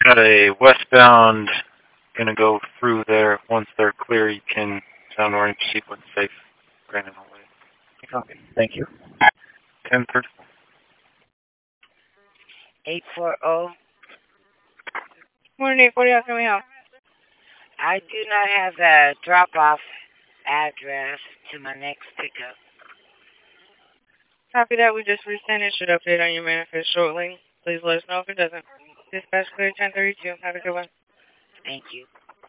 Got a westbound, gonna go through there. Once they're clear, you can sound orange sequence safe. Brandon away. Okay, thank you. 10:30. 840. Morning, 840, how can we help? I do not have the drop-off address to my next pickup. Copy that. We just resent it. Should update on your manifest shortly. Please let us know if it doesn't. Dispatch clear 1032. Have a good one. Thank you.